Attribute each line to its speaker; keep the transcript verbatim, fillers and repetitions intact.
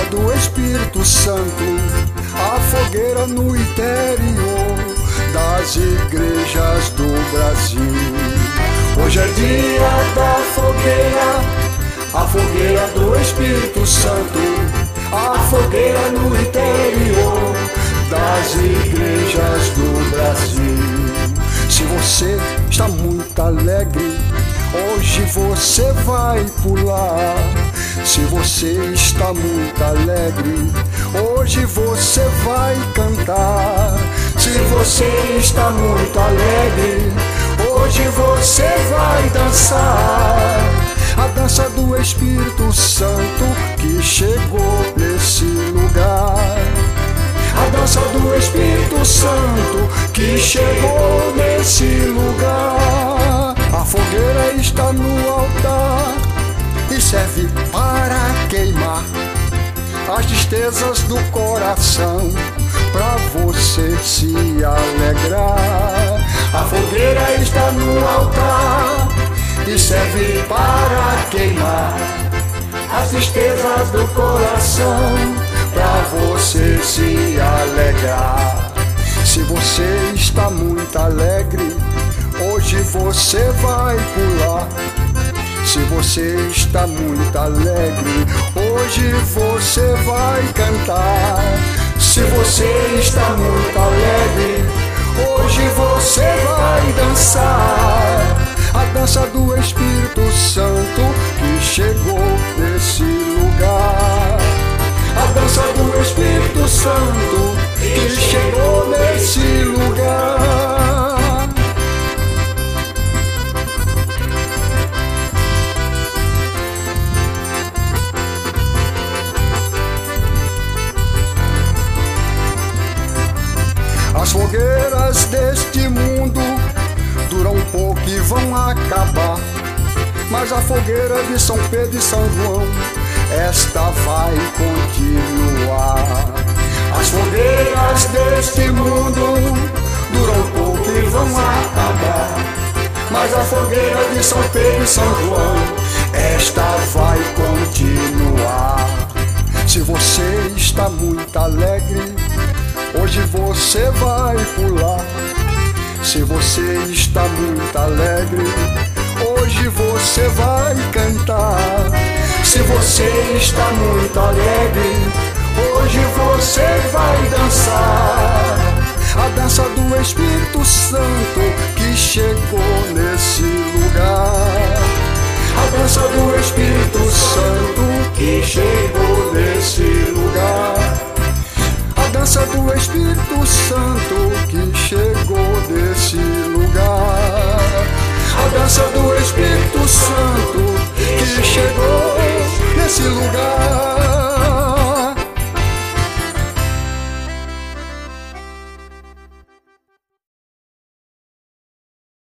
Speaker 1: do Espírito Santo, a fogueira no interior das igrejas do Brasil. Hoje é dia da fogueira, a fogueira do Espírito Santo, a fogueira no interior das igrejas do Brasil. Se você está muito alegre, hoje você vai pular. Se você está muito alegre, hoje você vai cantar. Se você está muito alegre, hoje você vai dançar. A dança do Espírito Santo que chegou nesse lugar. A dança do Espírito Santo que chegou nesse lugar. A fogueira está no altar e serve para queimar as tristezas do coração, pra você se alegrar. A fogueira está no altar e serve para queimar as tristezas do coração, pra você se alegrar. Se você está muito alegre, hoje você vai pular. Se você está muito alegre, hoje você vai cantar. Se você está muito alegre, hoje você vai dançar. A dança do Espírito Santo que chegou nesse lugar. A dança do Espírito Santo que chegou nesse lugar. As fogueiras deste mundo duram pouco e vão acabar, mas a fogueira de São Pedro e São João, esta vai continuar. As fogueiras deste mundo duram pouco e vão acabar, mas a fogueira de São Pedro e São João, esta vai continuar. Se você está muito alegre, hoje você vai pular. Se você está muito alegre, hoje você vai cantar. Se você está muito alegre, hoje você vai dançar. A dança do Espírito Santo que chegou nesse lugar. A dança do Espírito Santo que chegou nesse lugar. A dança do Espírito Santo que chegou nesse lugar. A dança do Espírito Santo que chegou nesse lugar.